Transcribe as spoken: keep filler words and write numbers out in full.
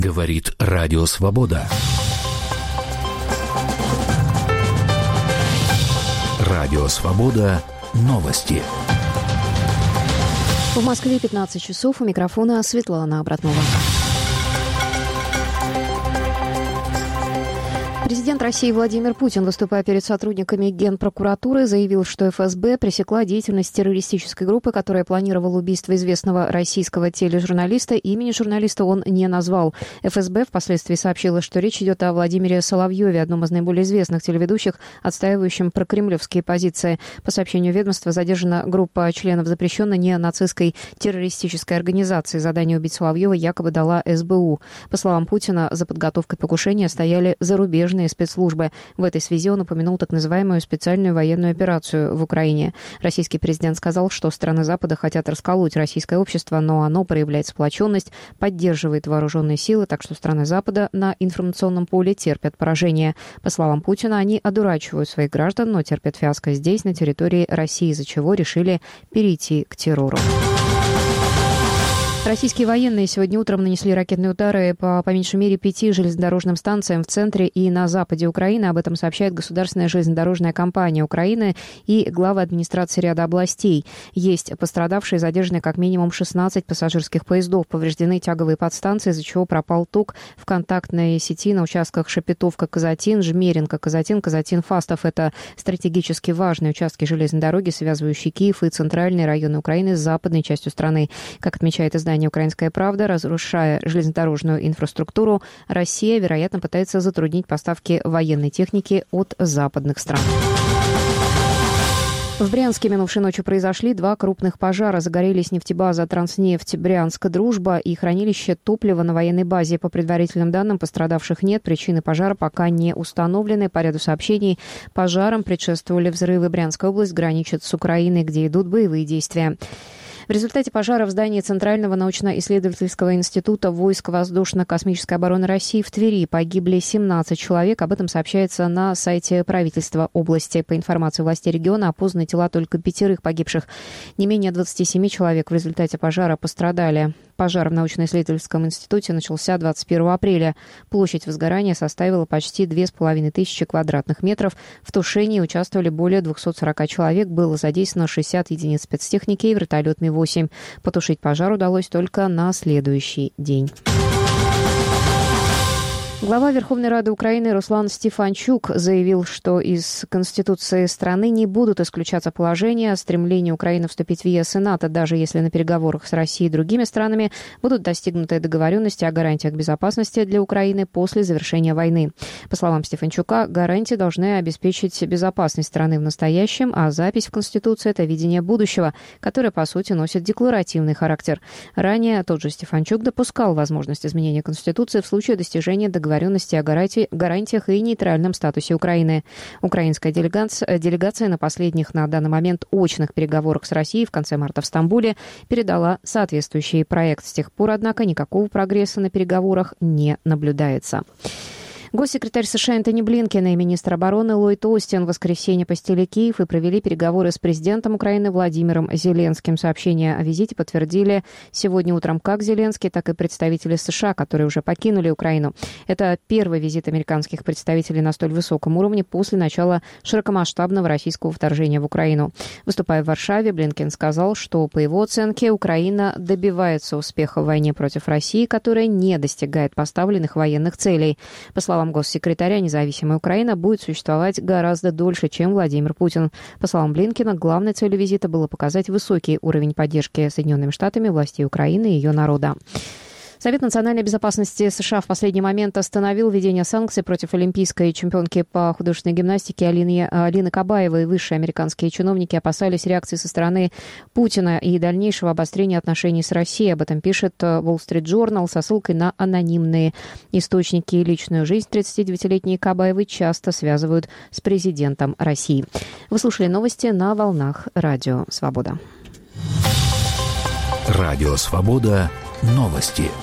Говорит Радио Свобода. Радио Свобода. Новости. В Москве пятнадцать часов. У микрофона Светлана Обратнова. Президент России Владимир Путин, выступая перед сотрудниками Генпрокуратуры, заявил, что эф эс бэ пресекла деятельность террористической группы, которая планировала убийство известного российского тележурналиста. Имени журналиста он не назвал. эф эс бэ впоследствии сообщила, что речь идет о Владимире Соловьеве, одном из наиболее известных телеведущих, отстаивающим прокремлевские позиции. По сообщению ведомства, задержана группа членов запрещенной неонацистской террористической организации. Задание убить Соловьева якобы дала эс бэ у. По словам Путина, за подготовкой покушения стояли зарубежные спецслужбы. В этой связи он упомянул так называемую специальную военную операцию в Украине. Российский президент сказал, что страны Запада хотят расколоть российское общество, но оно проявляет сплоченность, поддерживает вооруженные силы, так что страны Запада на информационном поле терпят поражение. По словам Путина, они одурачивают своих граждан, но терпят фиаско здесь, на территории России, из-за чего решили перейти к террору. Российские военные сегодня утром нанесли ракетные удары по, по меньшей мере, пяти железнодорожным станциям в центре и на западе Украины. Об этом сообщает Государственная железнодорожная компания Украины и главы администрации ряда областей. Есть пострадавшие, задержаны как минимум шестнадцать пассажирских поездов. Повреждены тяговые подстанции, из-за чего пропал ток в контактной сети на участках Шепетовка-Казатин, Жмеринка-Казатин, Казатин-Фастов. Это стратегически важные участки железной дороги, связывающие Киев и центральные районы Украины с западной частью страны. Как отмечает издание «Украинская правда», разрушая железнодорожную инфраструктуру, Россия, вероятно, пытается затруднить поставки военной техники от западных стран. В Брянске минувшей ночью произошли два крупных пожара. Загорелись нефтебаза «Транснефть Брянск Дружба» и хранилище топлива на военной базе. По предварительным данным, пострадавших нет. Причины пожара пока не установлены. По ряду сообщений, пожарам предшествовали взрывы. Брянская область граничит с Украиной, где идут боевые действия. В результате пожара в здании Центрального научно-исследовательского института войск воздушно-космической обороны России в Твери погибли семнадцать человек. Об этом сообщается на сайте правительства области. По информации властей региона, опознаны тела только пятерых погибших. Не менее двадцати семи человек в результате пожара пострадали. Пожар в научно-исследовательском институте начался двадцать первого апреля. Площадь возгорания составила почти две с половиной тысячи квадратных метров. В тушении участвовали более двухсот сорока человек. Было задействовано шестьдесят единиц спецтехники и вертолет Ми восемь. Потушить пожар удалось только на следующий день. Глава Верховной Рады Украины Руслан Стефанчук заявил, что из Конституции страны не будут исключаться положения о стремлении Украины вступить в е эс и НАТО, даже если на переговорах с Россией и другими странами будут достигнуты договоренности о гарантиях безопасности для Украины после завершения войны. По словам Стефанчука, гарантии должны обеспечить безопасность страны в настоящем, а запись в Конституции – это видение будущего, которое, по сути, носит декларативный характер. Ранее тот же Стефанчук допускал возможность изменения Конституции в случае достижения договоренности договоренности о гарантиях и нейтральном статусе Украины. Украинская делегация, делегация на последних на данный момент очных переговорах с Россией в конце марта в Стамбуле передала соответствующий проект. С тех пор, однако, никакого прогресса на переговорах не наблюдается. Госсекретарь США Энтони Блинкен и министр обороны Ллойд Остин в воскресенье посетили Киев и провели переговоры с президентом Украины Владимиром Зеленским. Сообщение о визите подтвердили сегодня утром как Зеленский, так и представители США, которые уже покинули Украину. Это первый визит американских представителей на столь высоком уровне после начала широкомасштабного российского вторжения в Украину. Выступая в Варшаве, Блинкен сказал, что, по его оценке, Украина добивается успеха в войне против России, которая не достигает поставленных военных целей. По словам госсекретаря, независимая Украина будет существовать гораздо дольше, чем Владимир Путин. По словам Блинкена, главной целью визита было показать высокий уровень поддержки Соединенными Штатами, властей Украины и ее народа. Совет национальной безопасности США в последний момент остановил введение санкций против олимпийской чемпионки по художественной гимнастике Алины, Алины Кабаевой. Высшие американские чиновники опасались реакции со стороны Путина и дальнейшего обострения отношений с Россией. Об этом пишет Wall Street Journal со ссылкой на анонимные источники. Личную жизнь тридцатидевятилетней Кабаевой часто связывают с президентом России. Вы слушали новости на волнах Радио Свобода. Радио Свобода. Новости.